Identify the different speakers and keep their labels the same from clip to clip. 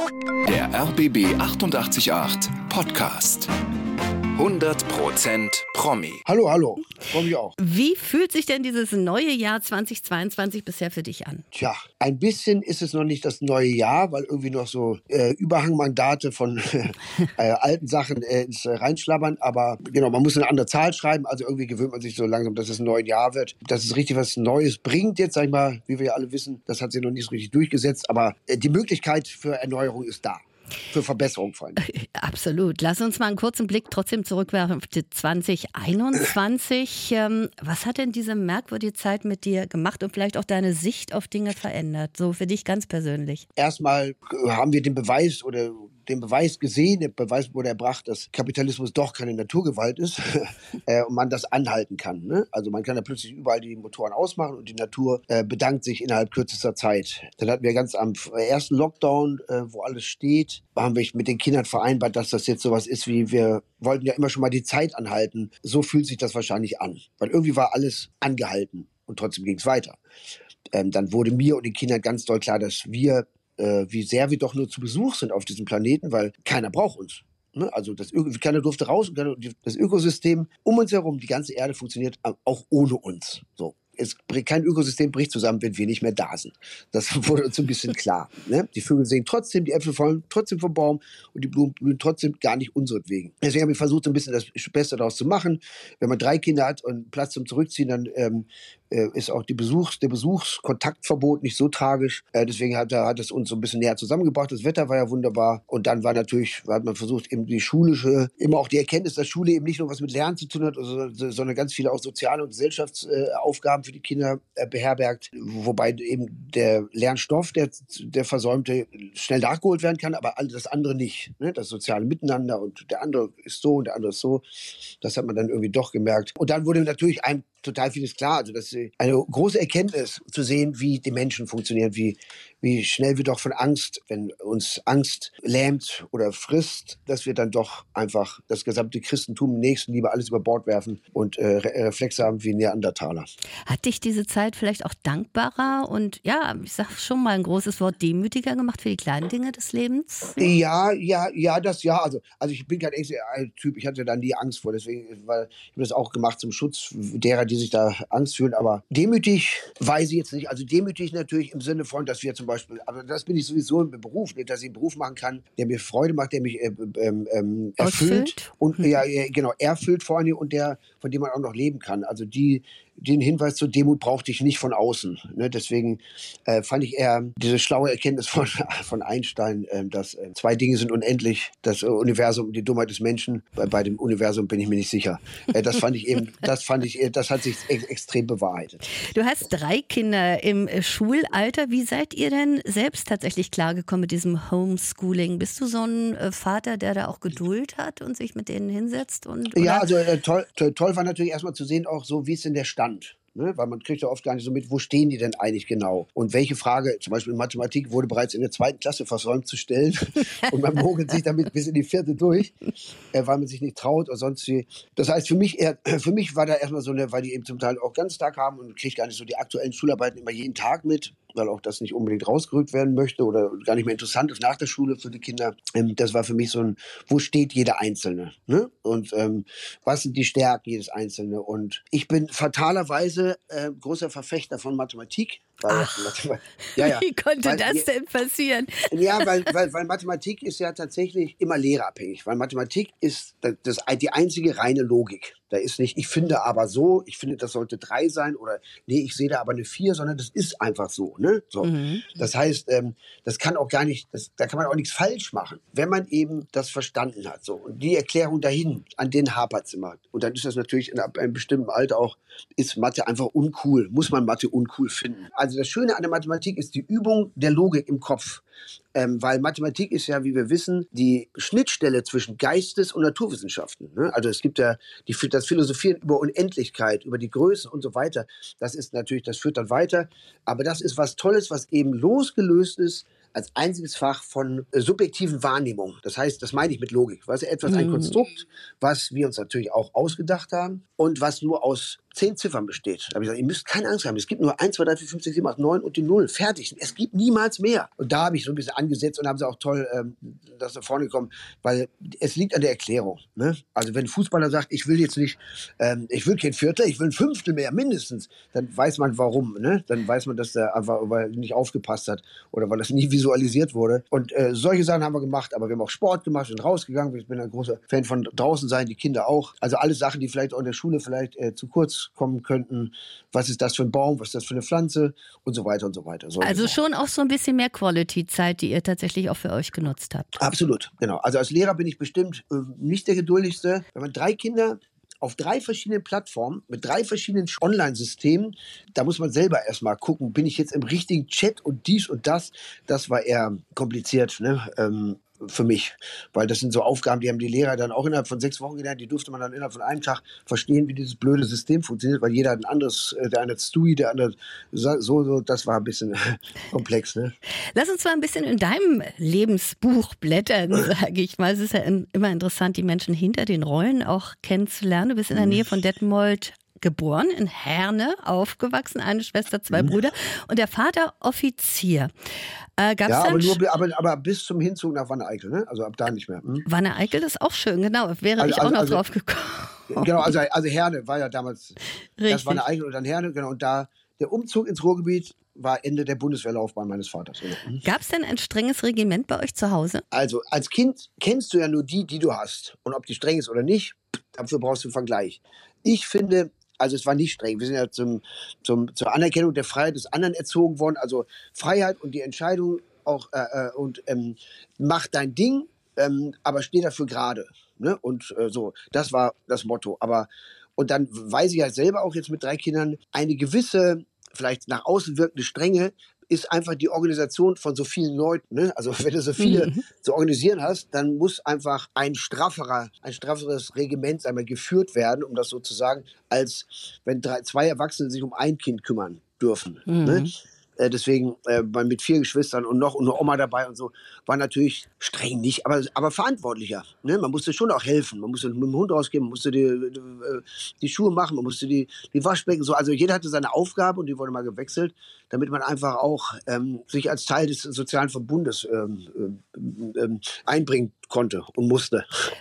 Speaker 1: Der RBB 888 Podcast. 100% Promi.
Speaker 2: Hallo, freue mich auch.
Speaker 3: Wie fühlt sich denn dieses neue Jahr 2022 bisher für dich an?
Speaker 2: Tja, ein bisschen ist es noch nicht das neue Jahr, weil irgendwie noch so Überhangmandate von alten Sachen ins Reinschlabbern. Aber genau, man muss eine andere Zahl schreiben. Also irgendwie gewöhnt man sich so langsam, dass es ein neues Jahr wird. Dass es richtig was Neues bringt jetzt, sag ich mal, wie wir ja alle wissen, das hat sich noch nicht so richtig durchgesetzt. Aber die Möglichkeit für Erneuerung ist da. Für Verbesserung vor allem.
Speaker 3: Absolut. Lass uns mal einen kurzen Blick trotzdem zurückwerfen auf 2021. Was hat denn diese merkwürdige Zeit mit dir gemacht und vielleicht auch deine Sicht auf Dinge verändert? So für dich ganz persönlich.
Speaker 2: Erstmal haben wir den Beweis gesehen, der Beweis wurde erbracht, dass Kapitalismus doch keine Naturgewalt ist und man das anhalten kann. Ne? Also man kann da plötzlich überall die Motoren ausmachen und die Natur bedankt sich innerhalb kürzester Zeit. Dann hatten wir ganz am ersten Lockdown, wo alles steht, haben wir mit den Kindern vereinbart, dass das jetzt sowas ist wie, wir wollten ja immer schon mal die Zeit anhalten. So fühlt sich das wahrscheinlich an, weil irgendwie war alles angehalten und trotzdem ging es weiter. Dann wurde mir und den Kindern ganz doll klar, dass wir wie sehr wir doch nur zu Besuch sind auf diesem Planeten, weil keiner braucht uns. Ne? Also keiner durfte raus und das Ökosystem um uns herum, die ganze Erde funktioniert auch ohne uns. So. Kein Ökosystem bricht zusammen, wenn wir nicht mehr da sind. Das wurde uns ein bisschen klar. Ne? Die Vögel singen trotzdem, die Äpfel fallen trotzdem vom Baum und die Blumen blühen trotzdem gar nicht unseretwegen. Deswegen habe ich versucht, so ein bisschen das Beste daraus zu machen. Wenn man 3 Kinder hat und Platz zum Zurückziehen, dann ist auch der Besuchskontaktverbot nicht so tragisch. Deswegen hat es uns so ein bisschen näher zusammengebracht. Das Wetter war ja wunderbar. Und dann hat man versucht, eben immer auch die Erkenntnis, dass Schule eben nicht nur was mit Lernen zu tun hat, sondern ganz viele auch soziale und Gesellschaftsaufgaben für die Kinder beherbergt. Wobei eben der Lernstoff, der Versäumte, schnell nachgeholt werden kann, aber das andere nicht. Ne? Das soziale Miteinander und der andere ist so und der andere ist so. Das hat man dann irgendwie doch gemerkt. Und dann wurde natürlich einem total vieles klar. Also das ist eine große Erkenntnis zu sehen, wie die Menschen funktionieren, wie schnell wir doch von Angst, wenn uns Angst lähmt oder frisst, dass wir dann doch einfach das gesamte Christentum, Nächstenliebe, alles über Bord werfen und Reflexe haben wie Neandertaler. Hat
Speaker 3: dich diese Zeit vielleicht auch dankbarer und ja, ich sag schon mal ein großes Wort, demütiger gemacht für die kleinen Dinge des Lebens?
Speaker 2: Ja. Also ich bin kein Typ, ich hatte da nie Angst vor, deswegen, weil ich habe das auch gemacht zum Schutz derer, die sich da Angst fühlen, aber demütig weiß ich jetzt nicht. Also demütig natürlich im Sinne von, dass wir zum Beispiel, aber das bin ich sowieso im Beruf, nicht, dass ich einen Beruf machen kann, der mir Freude macht, der mich erfüllt und genau, erfüllt vor allem und von dem man auch noch leben kann. Also den Hinweis zur Demut brauchte ich nicht von außen. Ne? Deswegen fand ich eher diese schlaue Erkenntnis von Einstein, dass 2 Dinge sind unendlich, das Universum und die Dummheit des Menschen. Bei dem Universum bin ich mir nicht sicher. Das hat sich extrem bewahrheitet.
Speaker 3: Du hast 3 Kinder im Schulalter. Wie seid ihr denn selbst tatsächlich klargekommen mit diesem Homeschooling? Bist du so ein Vater, der da auch Geduld hat und sich mit denen hinsetzt?
Speaker 2: Ja, also toll war natürlich erstmal zu sehen, auch so, wie ist denn der Stand? Ne? Weil man kriegt ja oft gar nicht so mit, wo stehen die denn eigentlich genau? Und welche Frage, zum Beispiel in Mathematik, wurde bereits in der 2. Klasse versäumt zu stellen. Und man mogelt sich damit bis in die 4. durch, weil man sich nicht traut oder sonst wie. Das heißt, für mich war da erstmal so weil die eben zum Teil auch ganz Tag haben und kriege gar nicht so die aktuellen Schularbeiten immer jeden Tag mit, weil auch das nicht unbedingt rausgerückt werden möchte oder gar nicht mehr interessant ist nach der Schule für die Kinder. Das war für mich so wo steht jeder Einzelne? Ne? Und was sind die Stärken jedes Einzelne? Und ich bin fatalerweise großer Verfechter von Mathematik.
Speaker 3: Wie konnte das denn passieren?
Speaker 2: Ja, weil Mathematik ist ja tatsächlich immer lehrerabhängig. Weil Mathematik ist die einzige reine Logik. Da ist nicht, ich finde aber so, ich finde, das sollte 3 sein oder nee, ich sehe da aber eine 4, sondern das ist einfach so. Ne? So. Mhm. Das heißt, das kann auch gar nicht, da kann man auch nichts falsch machen, wenn man eben das verstanden hat. So. Und die Erklärung dahin, an denen hapert es immer. Und dann ist das natürlich in einem bestimmten Alter auch, ist Mathe einfach uncool, muss man Mathe uncool finden. Also das Schöne an der Mathematik ist die Übung der Logik im Kopf. Weil Mathematik ist ja, wie wir wissen, die Schnittstelle zwischen Geistes- und Naturwissenschaften. Ne? Also es gibt ja das Philosophieren über Unendlichkeit, über die Größe und so weiter. Das ist natürlich, das führt dann weiter. Aber das ist was Tolles, was eben losgelöst ist als einziges Fach von subjektiven Wahrnehmungen. Das heißt, das meine ich mit Logik. Was etwas ein Konstrukt, was wir uns natürlich auch ausgedacht haben und was nur aus 10 Ziffern besteht. Da habe ich gesagt, ihr müsst keine Angst haben. Es gibt nur 1, 2, 3, 4, 5, 6, 7, 8, 9 und die 0. Fertig. Es gibt niemals mehr. Und da habe ich so ein bisschen angesetzt und haben sie auch toll, dass da vorne gekommen, weil es liegt an der Erklärung. Ne? Also wenn ein Fußballer sagt, ich will jetzt nicht, ich will kein Viertel, ich will ein Fünftel mehr, mindestens, dann weiß man warum. Ne? Dann weiß man, dass der einfach weil nicht aufgepasst hat oder weil das nie visualisiert wurde. Und solche Sachen haben wir gemacht, aber wir haben auch Sport gemacht, sind rausgegangen. Ich bin ein großer Fan von draußen sein, die Kinder auch. Also alles Sachen, die vielleicht auch in der Schule vielleicht zu kurz kommen könnten. Was ist das für ein Baum, was ist das für eine Pflanze und so weiter und so weiter.
Speaker 3: Also schon auch so ein bisschen mehr Quality-Zeit, die ihr tatsächlich auch für euch genutzt habt.
Speaker 2: Absolut, genau. Also als Lehrer bin ich bestimmt nicht der geduldigste. Wenn man 3 Kinder auf 3 verschiedenen Plattformen mit 3 verschiedenen Online-Systemen, da muss man selber erstmal gucken, bin ich jetzt im richtigen Chat und dies und das. Das war eher kompliziert, ne? Für mich, weil das sind so Aufgaben, die haben die Lehrer dann auch innerhalb von 6 Wochen gelernt, die durfte man dann innerhalb von einem Tag verstehen, wie dieses blöde System funktioniert, weil jeder hat ein anderes, der eine hat Stui, der andere so, das war ein bisschen komplex. Ne?
Speaker 3: Lass uns mal ein bisschen in deinem Lebensbuch blättern, sage ich mal. Es ist ja immer interessant, die Menschen hinter den Rollen auch kennenzulernen. Du bist in der Nähe von Detmold geboren, in Herne aufgewachsen, eine Schwester, 2 Brüder und der Vater Offizier.
Speaker 2: Ja, aber bis zum Hinzug nach Wanne-Eickel, ne? Also ab da nicht mehr.
Speaker 3: Wanne-Eickel ist auch schön, genau. Wäre ich auch noch drauf gekommen.
Speaker 2: Genau, also Herne war ja damals erst Wanne-Eickel und dann Herne, genau. Und da der Umzug ins Ruhrgebiet war Ende der Bundeswehrlaufbahn meines Vaters. Genau.
Speaker 3: Gab es denn ein strenges Regiment bei euch zu Hause?
Speaker 2: Also als Kind kennst du ja nur die du hast. Und ob die streng ist oder nicht, dafür brauchst du einen Vergleich. Ich finde, also es war nicht streng. Wir sind ja zur Anerkennung der Freiheit des anderen erzogen worden. Also Freiheit und die Entscheidung auch mach dein Ding, aber steh dafür gerade. Ne? Und so, das war das Motto. Und dann weiß ich ja selber auch jetzt mit 3 Kindern, eine gewisse, vielleicht nach außen wirkende Strenge ist einfach die Organisation von so vielen Leuten. Ne? Also wenn du so viele zu organisieren hast, dann muss einfach ein strafferes Regiment einmal geführt werden, um das sozusagen, als wenn 2 Erwachsene sich um ein Kind kümmern dürfen. Ne? Deswegen mit 4 Geschwistern und noch eine Oma dabei und so, war natürlich streng nicht, aber verantwortlicher. Ne? Man musste schon auch helfen. Man musste mit dem Hund rausgehen, man musste die Schuhe machen, man musste die Waschbecken so. Also jeder hatte seine Aufgabe und die wurde mal gewechselt, damit man einfach auch sich als Teil des sozialen Verbundes einbringen konnte und musste.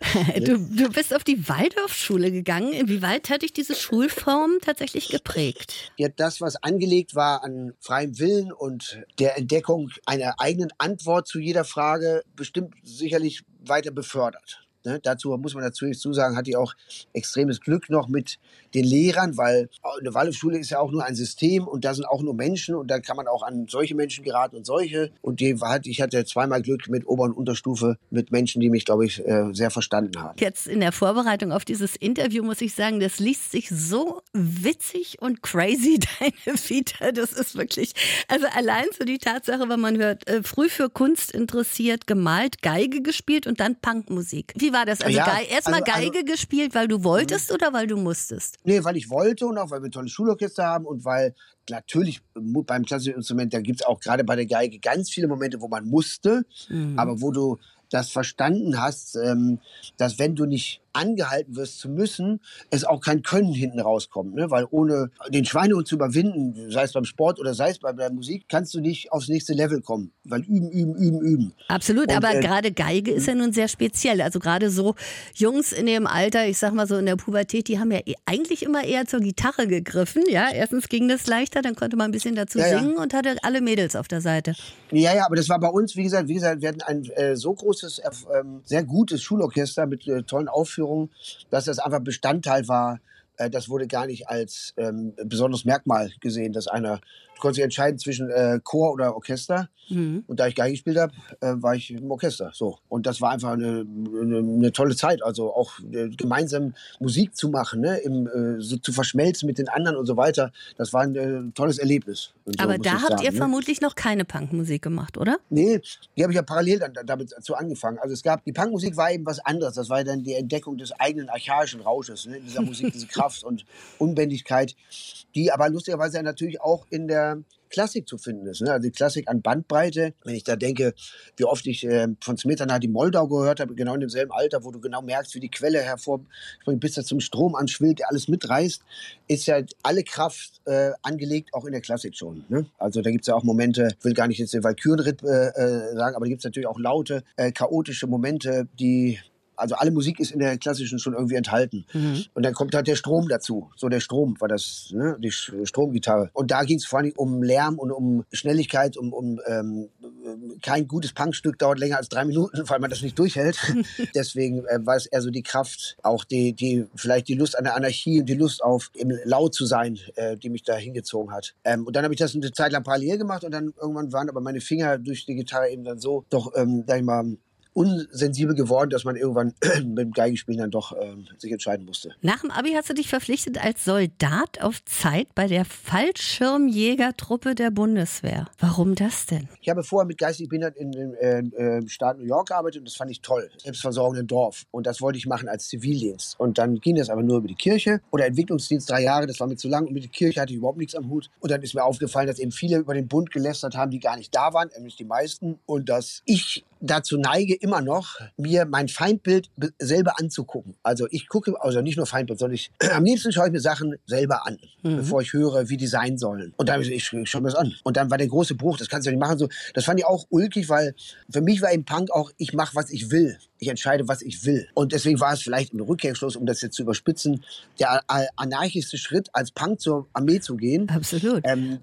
Speaker 3: Du bist auf die Waldorfschule gegangen. Inwieweit hat dich diese Schulform tatsächlich geprägt?
Speaker 2: Ja, das, was angelegt war an freiem Willen und der Entdeckung einer eigenen Antwort zu jeder Frage, bestimmt sicherlich weiter befördert. Ne? Dazu muss man natürlich sagen, hatte ich auch extremes Glück noch mit den Lehrern, weil eine Waldorfschule ist ja auch nur ein System und da sind auch nur Menschen und da kann man auch an solche Menschen geraten und solche. Und ich hatte 2-mal Glück mit Ober- und Unterstufe, mit Menschen, die mich, glaube ich, sehr verstanden haben.
Speaker 3: Jetzt in der Vorbereitung auf dieses Interview muss ich sagen, das liest sich so witzig und crazy, deine Vita. Das ist wirklich, also allein so die Tatsache, wenn man hört, früh für Kunst interessiert, gemalt, Geige gespielt und dann Punkmusik. Wie war das? Also ja, erstmal Geige gespielt, weil du wolltest oder weil du musstest?
Speaker 2: Nee, weil ich wollte und auch weil wir ein tolles Schulorchester haben und weil natürlich beim klassischen Instrument, da gibt es auch gerade bei der Geige ganz viele Momente, wo man musste, aber wo du das verstanden hast, dass wenn du nicht angehalten wirst zu müssen, es auch kein Können hinten rauskommt. Ne? Weil ohne den Schweinehund zu überwinden, sei es beim Sport oder sei es bei der Musik, kannst du nicht aufs nächste Level kommen. Weil üben.
Speaker 3: Absolut, und, aber gerade Geige ist ja nun sehr speziell. Also gerade so Jungs in dem Alter, ich sag mal so in der Pubertät, die haben ja eigentlich immer eher zur Gitarre gegriffen. Ja, erstens ging das leichter, dann konnte man ein bisschen dazu singen und hatte alle Mädels auf der Seite.
Speaker 2: Ja, aber das war bei uns, wie gesagt, wir hatten ein so großes, sehr gutes Schulorchester mit tollen Aufführungen, dass das einfach Bestandteil war. Das wurde gar nicht als besonderes Merkmal gesehen, dass du konntest dich entscheiden zwischen Chor oder Orchester. Und da ich Geige gespielt habe, war ich im Orchester. So. Und das war einfach eine tolle Zeit. Also auch gemeinsam Musik zu machen, ne? So zu verschmelzen mit den anderen und so weiter. Das war ein tolles Erlebnis. So,
Speaker 3: aber da habt ihr vermutlich noch keine Punkmusik gemacht, oder?
Speaker 2: Nee, die habe ich ja parallel dann damit angefangen. Also die Punkmusik war eben was anderes. Das war dann die Entdeckung des eigenen archaischen Rausches, ne? Dieser Musik, diese Kraft und Unbändigkeit, die aber lustigerweise natürlich auch in der Klassik zu finden ist. Ne? Also die Klassik an Bandbreite. Wenn ich da denke, wie oft ich von Smetana die Moldau gehört habe, genau in demselben Alter, wo du genau merkst, wie die Quelle hervorspringt, bis das zum Strom anschwillt, der alles mitreißt, ist ja alle Kraft angelegt, auch in der Klassik schon. Ne? Also da gibt es ja auch Momente, ich will gar nicht jetzt den Walkürenritt sagen, aber da gibt es natürlich auch laute, chaotische Momente, also alle Musik ist in der klassischen schon irgendwie enthalten. Und dann kommt halt der Strom dazu. So der Strom war das, ne? Die Stromgitarre. Und da ging es vor allem um Lärm und um Schnelligkeit, kein gutes Punkstück dauert länger als 3 Minuten, weil man das nicht durchhält. Deswegen war es eher so die Kraft, auch vielleicht die Lust an der Anarchie und die Lust auf laut zu sein, die mich da hingezogen hat. Und dann habe ich das eine Zeit lang parallel gemacht und dann irgendwann waren aber meine Finger durch die Gitarre eben dann so doch, sag ich mal, unsensibel geworden, dass man irgendwann mit dem Geigenspielen dann doch sich entscheiden musste.
Speaker 3: Nach dem Abi hast du dich verpflichtet als Soldat auf Zeit bei der Fallschirmjägertruppe der Bundeswehr. Warum das denn?
Speaker 2: Ich habe vorher mit geistig Behinderten im Staat New York gearbeitet und das fand ich toll. Selbstversorgung im Dorf. Und das wollte ich machen als Zivildienst. Und dann ging das aber nur über die Kirche oder Entwicklungsdienst 3 Jahre, das war mir zu lang und mit der Kirche hatte ich überhaupt nichts am Hut. Und dann ist mir aufgefallen, dass eben viele über den Bund gelästert haben, die gar nicht da waren, nämlich die meisten. Und dass ich dazu neige, immer noch, mir mein Feindbild selber anzugucken. Also ich gucke, also nicht nur Feindbild, sondern am liebsten schaue ich mir Sachen selber an, bevor ich höre, wie die sein sollen. Und dann habe ich schaue mir das an. Und dann war der große Bruch, das kannst du ja nicht machen. So, das fand ich auch ulkig, weil für mich war im Punk auch, ich mache, was ich will. Ich entscheide, was ich will. Und deswegen war es vielleicht im Rückkehrschluss, um das jetzt zu überspitzen, der anarchischste Schritt, als Punk zur Armee zu gehen.
Speaker 3: Absolut.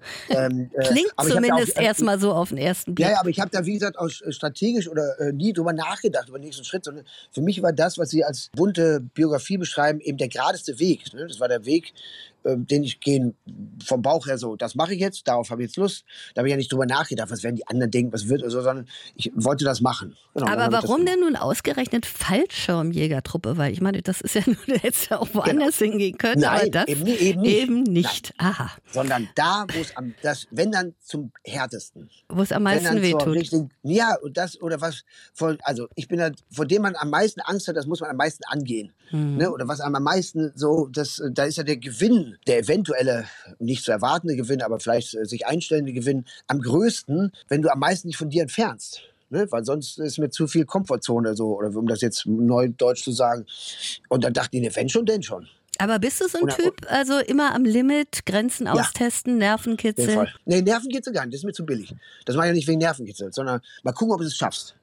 Speaker 3: Klingt zumindest erstmal so auf den ersten Blick.
Speaker 2: Ja, aber ich habe da, wie gesagt, auch strategisch oder nie drüber nachgedacht, über den nächsten Schritt, sondern für mich war das, was Sie als bunte Biografie beschreiben, eben der geradeste Weg. Ne? Das war der Weg, den ich gehen vom Bauch her so, das mache ich jetzt, darauf habe ich jetzt Lust. Da habe ich ja nicht drüber nachgedacht, was werden die anderen denken, was wird oder so, sondern ich wollte das machen. Genau,
Speaker 3: aber warum denn nun ausgerechnet Fallschirmjägertruppe? Weil ich meine, das ist ja nur, du hättest ja auch woanders hingehen können.
Speaker 2: Nein,
Speaker 3: aber das eben nicht.
Speaker 2: Nein.
Speaker 3: Aha.
Speaker 2: Sondern da, wo es wenn dann zum härtesten.
Speaker 3: Wo es am meisten wehtut.
Speaker 2: Ja, und das, oder was, also ich bin da, vor dem man am meisten Angst hat, das muss man am meisten angehen. Ne? Oder was einem am meisten so, da ist ja der Gewinn, der eventuelle, nicht zu erwartende Gewinn, aber vielleicht sich einstellende Gewinn am größten, wenn du am meisten dich von dir entfernst. Ne? Weil sonst ist mir zu viel Komfortzone, so, oder um das jetzt neudeutsch zu sagen. Und dann dachte ich, ne, wenn schon, denn schon.
Speaker 3: Aber bist du so ein Typ, also immer am Limit, Grenzen austesten, Nervenkitzel?
Speaker 2: Nee, Nervenkitzel gar nicht, das ist mir zu billig. Das mache ich ja nicht wegen Nervenkitzel, sondern mal gucken, ob du es schaffst.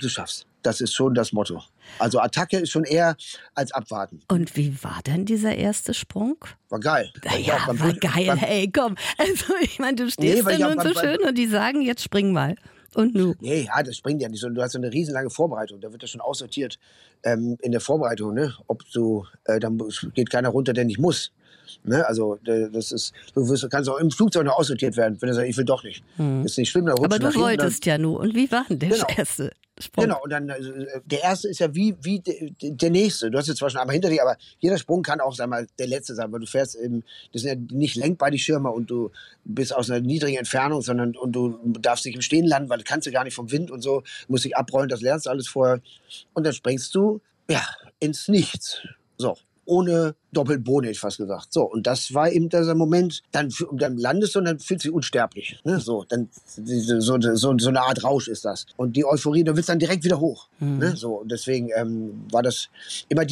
Speaker 2: Das ist schon das Motto. Also Attacke ist schon eher als abwarten.
Speaker 3: Und wie war denn dieser erste Sprung?
Speaker 2: War geil.
Speaker 3: Ja, war geil, hey, komm. Also ich meine, du stehst da nun so schön und die sagen, jetzt spring mal. Und nu?
Speaker 2: Nee, ja, das springt ja nicht so. Du hast so eine riesenlange Vorbereitung. Da wird das schon aussortiert in der Vorbereitung. Ne? Ob du, dann geht keiner runter, der nicht muss. Ne? Also das ist, kannst auch im Flugzeug noch aussortiert werden, wenn du sagst, ich will doch nicht. Ist nicht schlimm.
Speaker 3: Aber du wolltest ja nur. Und wie war denn der erste Sprung?
Speaker 2: Genau, und dann der erste ist ja wie der nächste. Du hast jetzt zwar schon einmal hinter dir, aber jeder Sprung kann auch, sag mal, der letzte sein, weil du fährst eben, das sind ja nicht lenkbar die Schirme und du bist aus einer niedrigen Entfernung, und du darfst nicht im Stehen landen, weil du kannst ja gar nicht vom Wind und so, musst dich abrollen, das lernst du alles vorher. Und dann springst du, ins Nichts. So. Ohne Doppelbohne, hätte ich fast gesagt. So, und das war eben dieser Moment, dann landest du und dann fühlst du dich unsterblich. Ne? So, dann, so eine Art Rausch ist das. Und die Euphorie, du willst dann direkt wieder hoch. Ne? So, und deswegen war das immer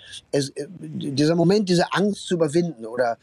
Speaker 2: dieser Moment, diese Angst zu überwinden oder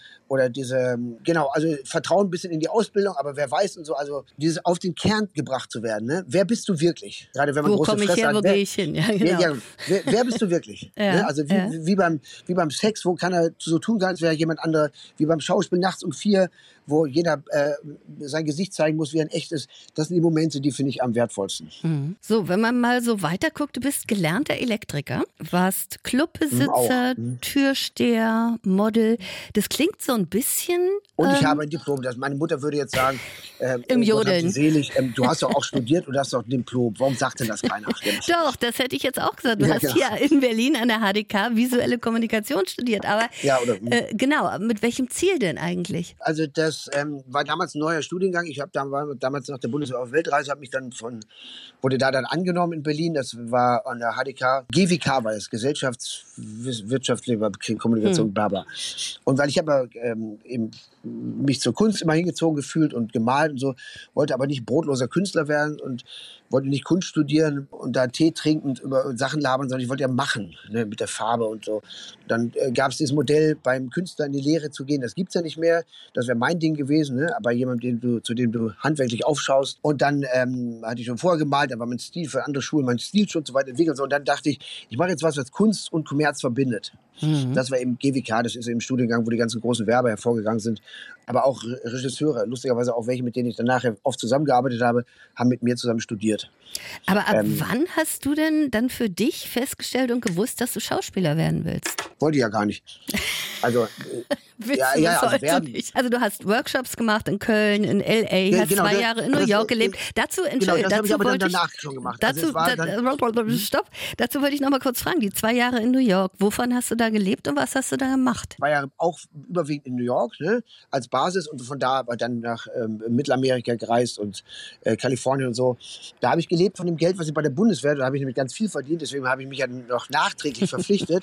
Speaker 2: also Vertrauen ein bisschen in die Ausbildung, aber wer weiß und so, also dieses auf den Kern gebracht zu werden. Ne? Wer bist du wirklich? Gerade wenn man große Fresse hat.
Speaker 3: Wo gehe ich hin? Ja, genau.
Speaker 2: Wer bist du wirklich? Ne? Also wie beim Sex, wo kann er so tun, als wäre jemand anderer, wie beim Schauspiel nachts um 4, wo jeder sein Gesicht zeigen muss, wie er in echt ist. Das sind die Momente, die finde ich am wertvollsten.
Speaker 3: So, wenn man mal so weiter guckt, du bist gelernter Elektriker, warst Clubbesitzer, Türsteher, Model. Das klingt so ein bisschen...
Speaker 2: Und ich habe ein Diplom. Meine Mutter würde jetzt sagen,
Speaker 3: im Jodeln.
Speaker 2: Selig, du hast doch auch studiert und hast doch ein Diplom. Warum sagt denn das keiner?
Speaker 3: Doch, das hätte ich jetzt auch gesagt. Du hast hier in Berlin an der HDK visuelle Kommunikation Kommunikation studiert, aber genau, mit welchem Ziel denn eigentlich?
Speaker 2: Also das war damals ein neuer Studiengang. Ich habe damals nach der Bundeswehr auf Weltreise, wurde da dann angenommen in Berlin. Das war an der HDK. GWK war das, Gesellschaftswirtschaftliche Kommunikation, bla bla. Und weil ich aber eben mich zur Kunst immer hingezogen gefühlt und gemalt und so, wollte aber nicht brotloser Künstler werden und wollte nicht Kunst studieren und da Tee trinkend über Sachen labern, sondern ich wollte ja machen, ne, mit der Farbe und so. Dann gab es dieses Modell, beim Künstler in die Lehre zu gehen. Das gibt's ja nicht mehr. Das wäre mein Ding gewesen, ne? Aber jemand, zu dem du handwerklich aufschaust. Und dann hatte ich schon vorher gemalt, da war mein Stil für andere Schulen, mein Stil schon so weit entwickelt. Und dann dachte ich mache jetzt was Kunst und Kommerz verbindet. Das war eben GWK, das ist eben ein Studiengang, wo die ganzen großen Werber hervorgegangen sind. Aber auch Regisseure, lustigerweise auch welche, mit denen ich dann nachher oft zusammengearbeitet habe, haben mit mir zusammen studiert.
Speaker 3: Aber ab wann hast du denn dann für dich festgestellt und gewusst, dass du Schauspieler werden willst?
Speaker 2: Wollte ich ja gar nicht. Also,
Speaker 3: also du hast Workshops gemacht in Köln, in L.A., hast 2 Jahre in New York gelebt. Dazu
Speaker 2: habe ich aber dann danach schon gemacht.
Speaker 3: Stopp, dazu wollte ich noch mal kurz fragen, die 2 Jahre in New York, wovon hast du da gelebt und was hast du da gemacht?
Speaker 2: 2 Jahre auch überwiegend in New York, ne, als Basis und von da dann nach Mittelamerika gereist und Kalifornien und so. Da habe ich gelebt von dem Geld, was ich bei der Bundeswehr, da habe ich nämlich ganz viel verdient, deswegen habe ich mich ja noch nachträglich verpflichtet,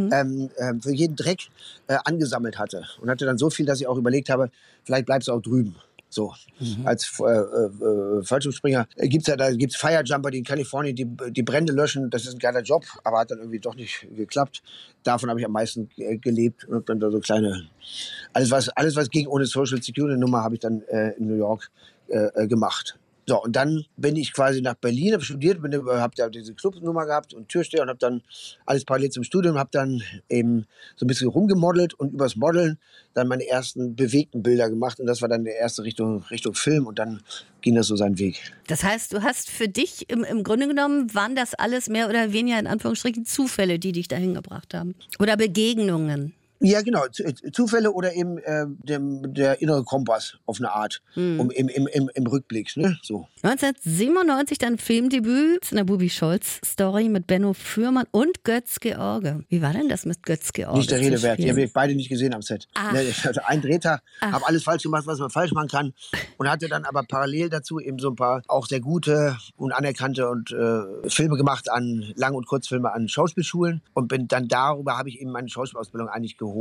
Speaker 2: für jeden Dreck angesammelt hatte. Und hatte dann so viel, dass ich auch überlegt habe, vielleicht bleibst du auch drüben. So, als Fallschirmspringer gibt's Firejumper, die in Kalifornien die Brände löschen. Das ist ein geiler Job, aber hat dann irgendwie doch nicht geklappt. Davon habe ich am meisten gelebt und habe dann da so kleine, alles was ging ohne Social Security Nummer, habe ich dann in New York gemacht. So, und dann bin ich quasi nach Berlin, habe studiert, habe da diese Clubnummer gehabt und Türsteher und habe dann alles parallel zum Studium, habe dann eben so ein bisschen rumgemodelt und übers Modeln dann meine ersten bewegten Bilder gemacht und das war dann der erste Richtung Film und dann ging das so seinen Weg.
Speaker 3: Das heißt, du hast für dich im Grunde genommen, waren das alles mehr oder weniger in Anführungsstrichen Zufälle, die dich dahin gebracht haben? Oder Begegnungen?
Speaker 2: Ja, genau. Zufälle oder eben der innere Kompass auf eine Art, im Rückblick. Ne? So.
Speaker 3: 1997 dann Filmdebüt in der Bubi-Scholz-Story mit Benno Fürmann und Götz George. Wie war denn das mit Götz George?
Speaker 2: Nicht der Rede wert. Die habe ich beide nicht gesehen am Set. Ich hatte einen Drehtag, habe alles falsch gemacht, was man falsch machen kann und hatte dann aber parallel dazu eben so ein paar auch sehr gute und anerkannte und Filme gemacht Lang- und Kurzfilme an Schauspielschulen und bin dann darüber habe ich eben meine Schauspielausbildung eigentlich geholt.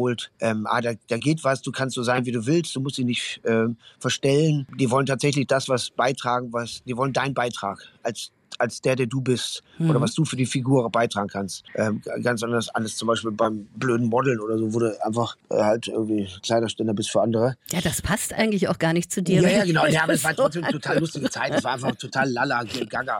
Speaker 2: Da geht was, du kannst so sein, wie du willst, du musst dich nicht verstellen. Die wollen tatsächlich das, was beitragen, die wollen deinen Beitrag als der du bist oder was du für die Figur beitragen kannst. Ganz anders alles zum Beispiel beim blöden Modeln oder so, wo du einfach halt irgendwie Kleiderständer bist für andere.
Speaker 3: Ja, das passt eigentlich auch gar nicht zu dir.
Speaker 2: Ja, genau. Ja, aber es war trotzdem eine total lustige Zeit. Es war einfach total lala, gaga.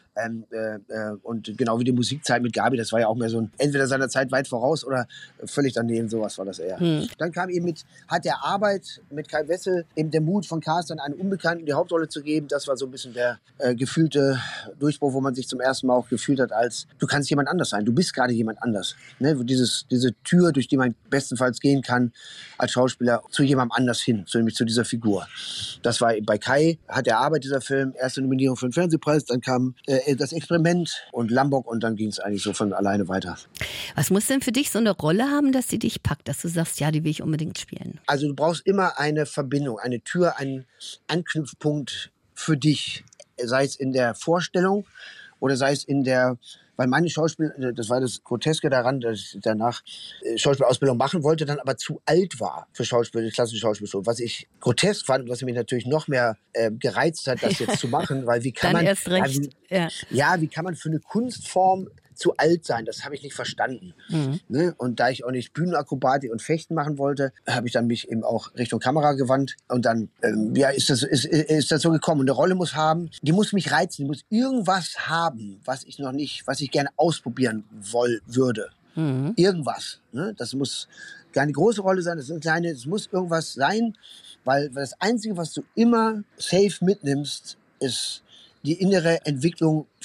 Speaker 2: Und genau wie die Musikzeit mit Gabi, das war ja auch mehr so ein, entweder seiner Zeit weit voraus oder völlig daneben, sowas war das eher. Dann kam eben Hat der Arbeit mit Kai Wessel eben der Mut von Carsten, einen Unbekannten die Hauptrolle zu geben. Das war so ein bisschen der gefühlte Durchbruch, wo man sich zum ersten Mal auch gefühlt hat, als du kannst jemand anders sein, du bist gerade jemand anders. Ne? Diese Tür, durch die man bestenfalls gehen kann als Schauspieler zu jemandem anders hin, nämlich zu dieser Figur. Das war bei Kai, Hat der Arbeit dieser Film, erste Nominierung für den Fernsehpreis, dann kam Das Experiment und Lombok und dann ging es eigentlich so von alleine weiter.
Speaker 3: Was muss denn für dich so eine Rolle haben, dass sie dich packt, dass du sagst, ja, die will ich unbedingt spielen?
Speaker 2: Also du brauchst immer eine Verbindung, eine Tür, einen Anknüpfpunkt für dich, sei es in der Vorstellung oder sei es weil meine das war das Groteske daran, dass ich danach Schauspielausbildung machen wollte, dann aber zu alt war für klassische Schauspielschule. Was ich grotesk fand und was mich natürlich noch mehr gereizt hat, das jetzt zu machen, weil wie kann
Speaker 3: dann
Speaker 2: man...
Speaker 3: erst recht.
Speaker 2: Wie kann man für eine Kunstform zu alt sein, das habe ich nicht verstanden. Ne? Und da ich auch nicht Bühnenakrobatik und Fechten machen wollte, habe ich dann mich eben auch Richtung Kamera gewandt und dann ist das so gekommen. Und eine Rolle muss die muss mich reizen, die muss irgendwas haben, was ich gerne ausprobieren würde. Irgendwas. Ne? Das muss keine große Rolle sein, es muss irgendwas sein, weil das Einzige, was du immer safe mitnimmst, ist die innere Entwicklung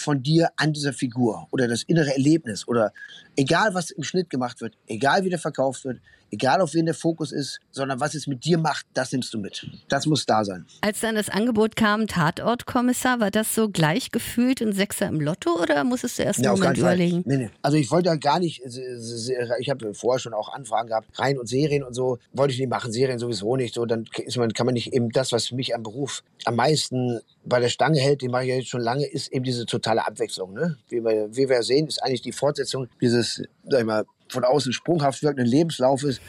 Speaker 2: von dir an dieser Figur oder das innere Erlebnis oder egal, was im Schnitt gemacht wird, egal wie der verkauft wird, egal auf wen der Fokus ist, sondern was es mit dir macht, das nimmst du mit. Das muss da sein.
Speaker 3: Als dann das Angebot kam, Tatortkommissar, war das so gleich gefühlt ein Sechser im Lotto oder musstest du erst einen Moment überlegen?
Speaker 2: Nee. Also ich wollte ja gar nicht, ich habe vorher schon auch Anfragen gehabt, Reihen und Serien und so, wollte ich nicht machen, Serien sowieso nicht. So, dann kann man nicht eben das, was mich am Beruf am meisten bei der Stange hält, den mache ich ja jetzt schon lange, ist eben diese totale Abwechslung. Ne? Wie wir sehen, ist eigentlich die Fortsetzung dieses, sag ich mal, von außen sprunghaft wirkenden Lebenslaufes,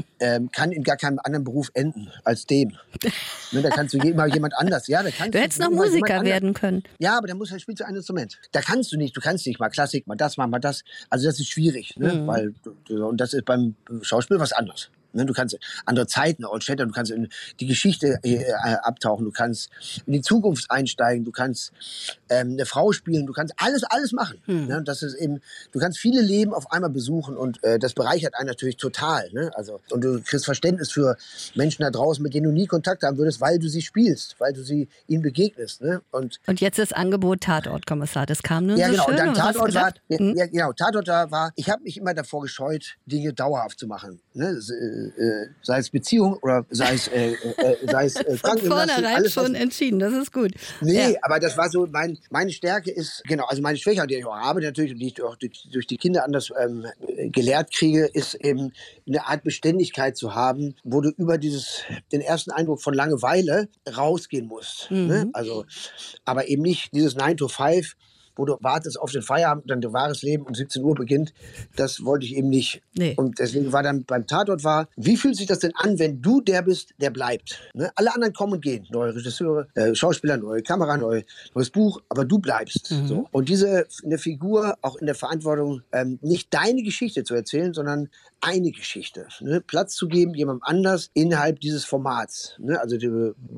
Speaker 2: kann in gar keinem anderen Beruf enden als dem. Ne, da kannst du immer jemand anders. Ja, da kannst
Speaker 3: du hättest noch Musiker werden können.
Speaker 2: Ja, aber da spielst du ein Instrument. Da kannst du nicht mal Klassik, mal das, mal das. Also das ist schwierig, ne? Weil, und das ist beim Schauspiel was anderes. Du kannst andere Zeiten ausschätzen, du kannst in die Geschichte abtauchen, du kannst in die Zukunft einsteigen, du kannst eine Frau spielen, du kannst alles machen. Ne? Das ist eben, du kannst viele Leben auf einmal besuchen und das bereichert einen natürlich total. Ne? Also, und du kriegst Verständnis für Menschen da draußen, mit denen du nie Kontakt haben würdest, weil du sie spielst, weil du ihnen begegnest. Ne? Und
Speaker 3: jetzt das Angebot Tatortkommissar, das kam nun
Speaker 2: ja,
Speaker 3: so
Speaker 2: genau.
Speaker 3: schön.
Speaker 2: Und dann Tatort war, ja, genau, Tatort war, ich habe mich immer davor gescheut, Dinge dauerhaft zu machen. Ne? Sei es Beziehung oder sei es
Speaker 3: Von
Speaker 2: Krankenhaus.
Speaker 3: vornherein schon entschieden, das ist gut.
Speaker 2: Nee, aber das war so, meine Stärke ist, genau, also meine Schwäche, die ich auch habe natürlich und die ich auch durch die Kinder anders gelehrt kriege, ist eben eine Art Beständigkeit zu haben, wo du über den ersten Eindruck von Langeweile rausgehen musst. Ne? Also, aber eben nicht dieses 9 to 5, wo du wartest auf den Feierabend und dann dein wahres Leben um 17 Uhr beginnt. Das wollte ich eben nicht. Nee. Und deswegen war dann beim Tatort wie fühlt sich das denn an, wenn du der bist, der bleibt? Ne? Alle anderen kommen und gehen. Neue Regisseure, Schauspieler, neue Kamera, neues Buch, aber du bleibst. So. Und eine Figur, auch in der Verantwortung, nicht deine Geschichte zu erzählen, sondern eine Geschichte. Ne? Platz zu geben, jemandem anders innerhalb dieses Formats. Ne? Also die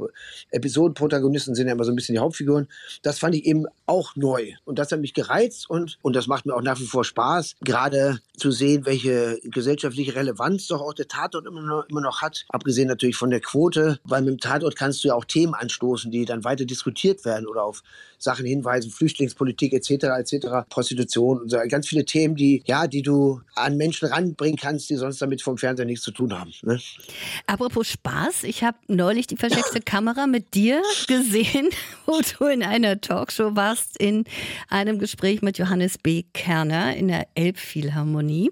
Speaker 2: Episodenprotagonisten sind ja immer so ein bisschen die Hauptfiguren. Das fand ich eben auch neu. Und das hat mich gereizt und das macht mir auch nach wie vor Spaß, gerade zu sehen, welche gesellschaftliche Relevanz doch auch der Tatort immer noch hat. Abgesehen natürlich von der Quote, weil mit dem Tatort kannst du ja auch Themen anstoßen, die dann weiter diskutiert werden oder auf Sachen hinweisen, Flüchtlingspolitik etc., Prostitution und so. Ganz viele Themen, die du an Menschen ranbringen kannst, die sonst damit vom Fernseher nichts zu tun haben. Ne?
Speaker 3: Apropos Spaß, ich habe neulich die versteckte Kamera mit dir gesehen, wo du in einer Talkshow warst, in einem Gespräch mit Johannes B. Kerner in der Elbphilharmonie.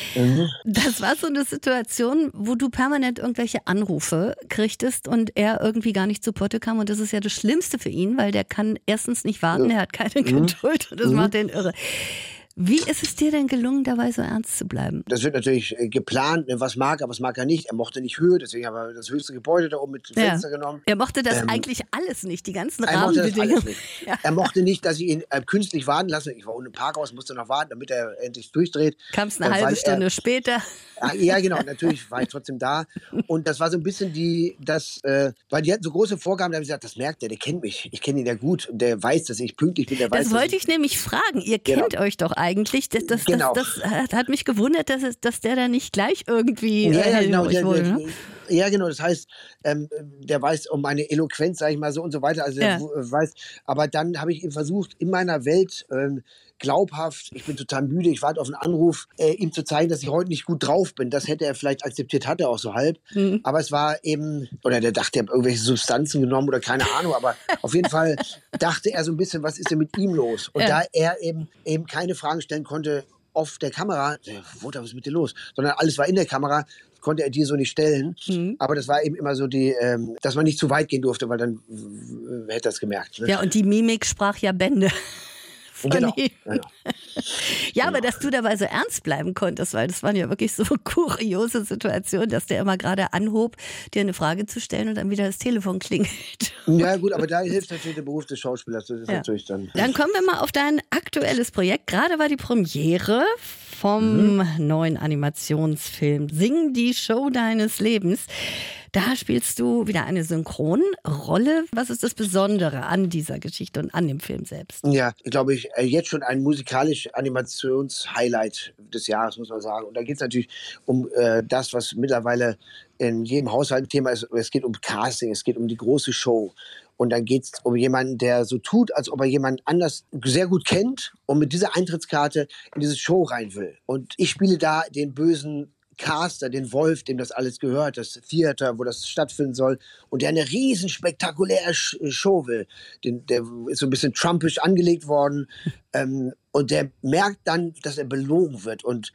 Speaker 3: Das war so eine Situation, wo du permanent irgendwelche Anrufe kriegtest und er irgendwie gar nicht zu Potte kam. Und das ist ja das Schlimmste für ihn, weil der kann erstens nicht warten, er hat keine Geduld und das macht den irre. Wie ist es dir denn gelungen, dabei so ernst zu bleiben?
Speaker 2: Das wird natürlich geplant, was mag er nicht. Er mochte nicht Höhe, deswegen haben wir das höchste Gebäude da oben mit Fenster genommen.
Speaker 3: Er mochte das eigentlich alles nicht, die ganzen
Speaker 2: Rahmenbedingungen.
Speaker 3: Er mochte das alles nicht.
Speaker 2: Ja. Er mochte nicht, dass ich ihn künstlich warten lasse. Ich war ohne Parkhaus, musste noch warten, damit er endlich durchdreht.
Speaker 3: Kamst eine halbe Stunde später.
Speaker 2: Ja, genau, natürlich war ich trotzdem da. Und das war so ein bisschen weil die hatten so große Vorgaben, da habe ich gesagt, das merkt der kennt mich. Ich kenne ihn ja gut und der weiß, dass ich pünktlich bin.
Speaker 3: Das wollte ich nämlich fragen. Ihr kennt euch doch eigentlich. Das hat mich gewundert, dass der da nicht gleich irgendwie
Speaker 2: genau,
Speaker 3: wurde.
Speaker 2: Ja, genau. Das heißt, der weiß um meine Eloquenz, sage ich mal so und so weiter. Also der weiß. Aber dann habe ich ihm versucht, in meiner Welt glaubhaft, ich bin total müde, ich warte auf einen Anruf, ihm zu zeigen, dass ich heute nicht gut drauf bin. Das hätte er vielleicht akzeptiert, hat er auch so halb. Aber es war eben, oder der dachte, er hat irgendwelche Substanzen genommen oder keine Ahnung, aber auf jeden Fall dachte er so ein bisschen, was ist denn mit ihm los? Und da er eben keine Fragen stellen konnte auf der Kamera, was ist mit dir los? Sondern alles war in der Kamera, konnte er die so nicht stellen. Aber das war eben immer so dass man nicht zu weit gehen durfte, weil dann hätte er es gemerkt. Ne?
Speaker 3: Ja, und die Mimik sprach ja Bände.
Speaker 2: Genau.
Speaker 3: Ja, aber dass du dabei so ernst bleiben konntest, weil das waren ja wirklich so kuriose Situationen, dass der immer gerade anhob, dir eine Frage zu stellen und dann wieder das Telefon klingelt.
Speaker 2: Ja gut, aber da hilft natürlich der Beruf des Schauspielers. Das ist natürlich dann...
Speaker 3: Dann kommen wir mal auf dein aktuelles Projekt. Gerade war die Premiere vom neuen Animationsfilm Sing die Show deines Lebens. Da spielst du wieder eine Synchronrolle. Was ist das Besondere an dieser Geschichte und an dem Film selbst?
Speaker 2: Ja, glaube ich, jetzt schon ein musikalisch Animationshighlight des Jahres, muss man sagen. Und da geht es natürlich um das, was mittlerweile in jedem Haushalt ein Thema ist. Es geht um Casting, es geht um die große Show. Und dann geht es um jemanden, der so tut, als ob er jemanden anders sehr gut kennt und mit dieser Eintrittskarte in diese Show rein will. Und ich spiele da den bösen Caster, den Wolf, dem das alles gehört, das Theater, wo das stattfinden soll, und der eine riesen spektakuläre Show will. Der ist so ein bisschen trumpisch angelegt worden, und der merkt dann, dass er belogen wird. Und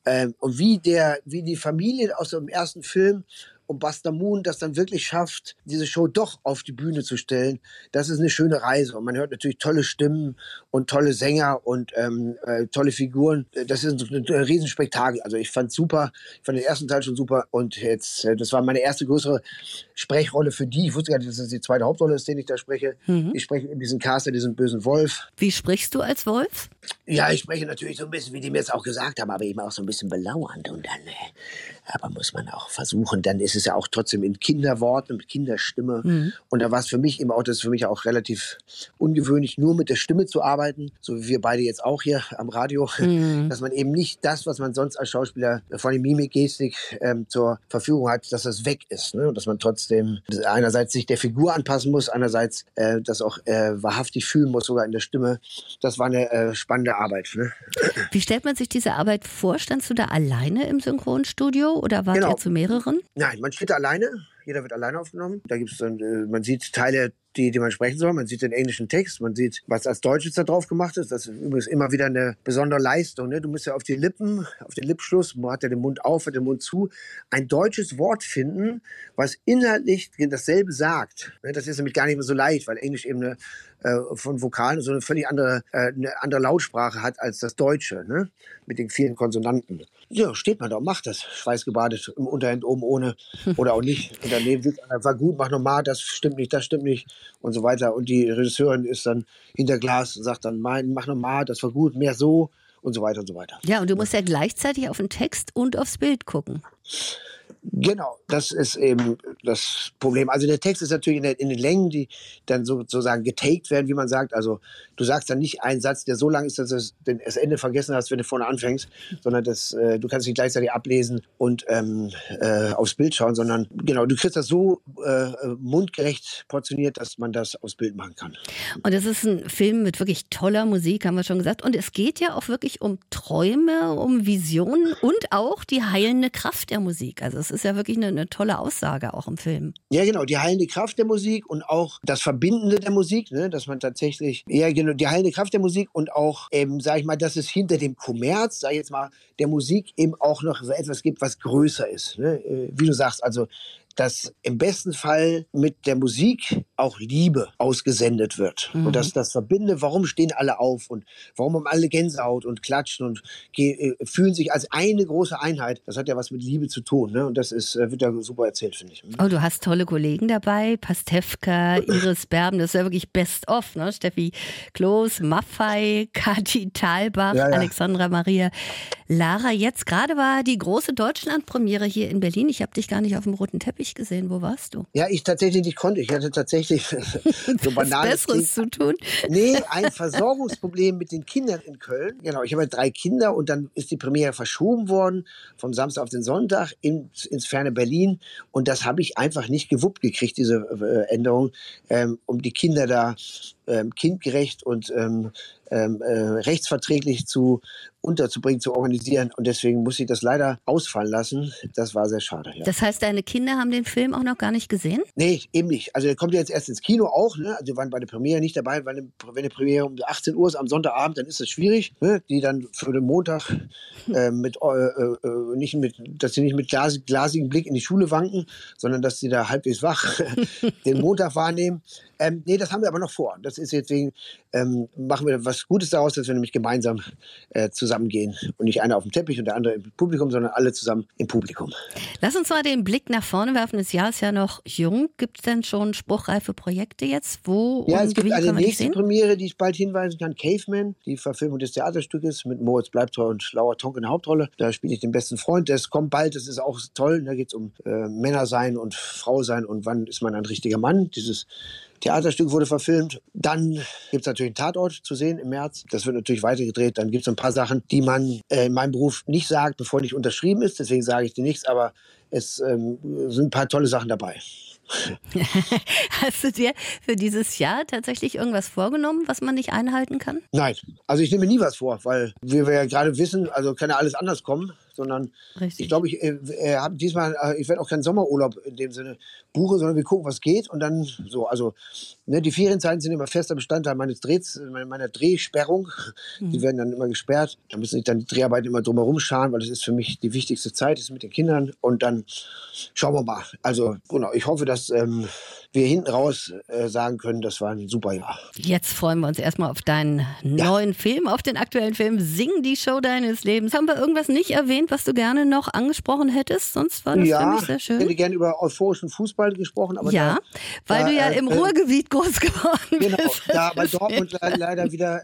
Speaker 2: wie die Familie aus dem ersten Film und Buster Moon das dann wirklich schafft, diese Show doch auf die Bühne zu stellen, das ist eine schöne Reise. Und man hört natürlich tolle Stimmen und tolle Sänger und tolle Figuren. Das ist ein Riesenspektakel. Also ich fand super. Ich fand den ersten Teil schon super. Und jetzt, das war meine erste größere Sprechrolle für die. Ich wusste gar nicht, dass das die zweite Hauptrolle ist, den ich da spreche. Ich spreche eben diesen Caster, diesen bösen Wolf.
Speaker 3: Wie sprichst du als Wolf?
Speaker 2: Ja, ich spreche natürlich so ein bisschen, wie die mir jetzt auch gesagt haben, aber eben auch so ein bisschen belauernd. Und dann, aber muss man auch versuchen, dann ist es ja auch trotzdem in Kinderworten, mit Kinderstimme. Und da war es für mich eben auch, das ist für mich auch relativ ungewöhnlich, nur mit der Stimme zu arbeiten, so wie wir beide jetzt auch hier am Radio, dass man eben nicht das, was man sonst als Schauspieler von der Mimik, Gestik zur Verfügung hat, dass das weg ist. Ne? Und dass man trotzdem einerseits sich der Figur anpassen muss, andererseits das auch wahrhaftig fühlen muss, sogar in der Stimme. Das war eine spannende Arbeit. Ne?
Speaker 3: Wie stellt man sich diese Arbeit vor? Standst du da alleine im Synchronstudio oder wart ihr zu mehreren?
Speaker 2: Nein, man steht da alleine. Jeder wird alleine aufgenommen. Da gibt es dann, man sieht Teile, die man sprechen soll. Man sieht den englischen Text. Man sieht, was als Deutsches da drauf gemacht ist. Das ist übrigens immer wieder eine besondere Leistung. Ne? Du musst ja auf die Lippen, auf den Lippschluss, man hat ja den Mund auf, hat den Mund zu, ein deutsches Wort finden, was inhaltlich dasselbe sagt. Ne? Das ist nämlich gar nicht mehr so leicht, weil Englisch eben von Vokalen so eine völlig andere Lautsprache hat als das Deutsche, ne? Mit den vielen Konsonanten. Ja, steht man da und macht das. Schweißgebadet, im Unterhemd oben ohne oder auch nicht. Und daneben sitzt einer, war gut, mach nochmal, das stimmt nicht und so weiter. Und die Regisseurin ist dann hinter Glas und sagt dann, mach nochmal, das war gut, mehr so und so weiter und so weiter.
Speaker 3: Ja, und du musst ja gleichzeitig auf den Text und aufs Bild gucken.
Speaker 2: Genau, das ist eben das Problem. Also der Text ist natürlich in den Längen, die dann sozusagen getaked werden, wie man sagt. Also du sagst dann nicht einen Satz, der so lang ist, dass du das Ende vergessen hast, wenn du vorne anfängst, sondern du kannst nicht gleichzeitig ablesen und aufs Bild schauen, sondern genau, du kriegst das so mundgerecht portioniert, dass man das aufs Bild machen kann.
Speaker 3: Und das ist ein Film mit wirklich toller Musik, haben wir schon gesagt. Und es geht ja auch wirklich um Träume, um Visionen und auch die heilende Kraft der Musik. Also es ist ja wirklich eine tolle Aussage auch im Film.
Speaker 2: Ja, genau, die heilende Kraft der Musik und auch das Verbindende der Musik, ne, dass man tatsächlich, ja genau, die heilende Kraft der Musik und auch eben, sag ich mal, dass es hinter dem Kommerz, sag ich jetzt mal, der Musik eben auch noch so etwas gibt, was größer ist. Ne? Wie du sagst, also dass im besten Fall mit der Musik auch Liebe ausgesendet wird. Und dass das verbinde, warum stehen alle auf und warum haben alle Gänsehaut und klatschen und fühlen sich als eine große Einheit. Das hat ja was mit Liebe zu tun. Ne? Und das wird ja super erzählt, finde ich.
Speaker 3: Oh, du hast tolle Kollegen dabei, Pastewka, Iris Berben, das ist ja wirklich best of, ne? Steffi Kloß, Maffei, Kati Thalbach, ja. Alexandra Maria Lara. Jetzt gerade war die große Deutschlandpremiere hier in Berlin. Ich habe dich gar nicht auf dem roten Teppich gesehen. Wo warst du?
Speaker 2: Ja, ich tatsächlich nicht konnte. Ich hatte tatsächlich so banales
Speaker 3: Besseres zu tun.
Speaker 2: Nee, ein Versorgungsproblem mit den Kindern in Köln. Genau, ich habe 3 Kinder und dann ist die Premiere verschoben worden vom Samstag auf den Sonntag ins ferne Berlin und das habe ich einfach nicht gewuppt gekriegt, diese Änderung, um die Kinder da kindgerecht und rechtsverträglich unterzubringen, zu organisieren. Und deswegen muss ich das leider ausfallen lassen. Das war sehr schade. Ja.
Speaker 3: Das heißt, deine Kinder haben den Film auch noch gar nicht gesehen?
Speaker 2: Nee, eben nicht. Also der kommt ja jetzt erst ins Kino auch. Ne? Also die waren bei der Premiere nicht dabei, weil wenn die Premiere um 18 Uhr ist am Sonntagabend, dann ist das schwierig. Ne? Die dann für den Montag dass sie nicht mit glasigem Blick in die Schule wanken, sondern dass sie da halbwegs wach den Montag wahrnehmen. Nee, das haben wir aber noch vor. Das ist jetzt wegen, machen wir was Gutes daraus, dass wir nämlich gemeinsam zusammengehen. Und nicht einer auf dem Teppich und der andere im Publikum, sondern alle zusammen im Publikum.
Speaker 3: Lass uns mal den Blick nach vorne werfen. Das Jahr ist ja noch jung. Gibt es denn schon spruchreife Projekte jetzt? Wo
Speaker 2: ja,
Speaker 3: und
Speaker 2: es gibt
Speaker 3: wie
Speaker 2: eine
Speaker 3: kann man
Speaker 2: nächste
Speaker 3: sehen?
Speaker 2: Premiere, die ich bald hinweisen kann. Caveman, die Verfilmung des Theaterstückes mit Moritz Bleibtreu und Laura Tonk in der Hauptrolle. Da spiele ich den besten Freund. Das kommt bald, das ist auch toll. Da geht es um Männer sein und Frau sein und wann ist man ein richtiger Mann. Dieses Theaterstück wurde verfilmt. Dann gibt es natürlich einen Tatort zu sehen im März. Das wird natürlich weitergedreht. Dann gibt es ein paar Sachen, die man in meinem Beruf nicht sagt, bevor nicht unterschrieben ist. Deswegen sage ich dir nichts. Aber es sind ein paar tolle Sachen dabei.
Speaker 3: Hast du dir für dieses Jahr tatsächlich irgendwas vorgenommen, was man nicht einhalten kann?
Speaker 2: Nein, also ich nehme mir nie was vor, weil wie wir ja gerade wissen, also kann ja alles anders kommen, sondern
Speaker 3: Richtig.
Speaker 2: ich glaube, ich habe diesmal, ich werde auch keinen Sommerurlaub in dem Sinne buchen, sondern wir gucken, was geht und dann so, also die Ferienzeiten sind immer fester Bestandteil meiner Drehsperrung, die werden dann immer gesperrt, da müssen sich dann die Dreharbeiten immer drumherum scharen, weil das ist für mich die wichtigste Zeit, ist mit den Kindern und dann schauen wir mal, also genau, ich hoffe, dass wir hinten raus sagen können, das war ein super Jahr.
Speaker 3: Jetzt freuen wir uns erstmal auf deinen neuen Film, auf den aktuellen Film Sing die Show deines Lebens. Haben wir irgendwas nicht erwähnt, was du gerne noch angesprochen hättest? Sonst war das für mich sehr schön.
Speaker 2: Ich hätte gerne über euphorischen Fußball gesprochen. Aber
Speaker 3: weil du ja im Ruhrgebiet groß geworden bist.
Speaker 2: Genau, da weil Dortmund leider wieder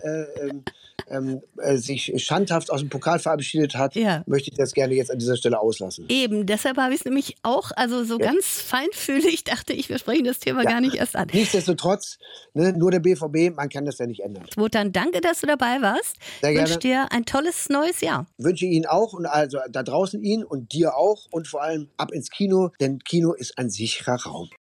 Speaker 2: sich schandhaft aus dem Pokal verabschiedet hat, möchte ich das gerne jetzt an dieser Stelle auslassen.
Speaker 3: Eben, deshalb habe ich es nämlich auch, also so ganz feinfühlig dachte ich, wir sprechen das Thema gar nicht erst an.
Speaker 2: Nichtsdestotrotz, nur der BVB, man kann das ja nicht ändern.
Speaker 3: Wotan, danke, dass du dabei warst. Ich wünsche dir ein tolles neues Jahr.
Speaker 2: Wünsche Ihnen auch und also da draußen Ihnen und dir auch und vor allem ab ins Kino, denn Kino ist ein sicherer Raum.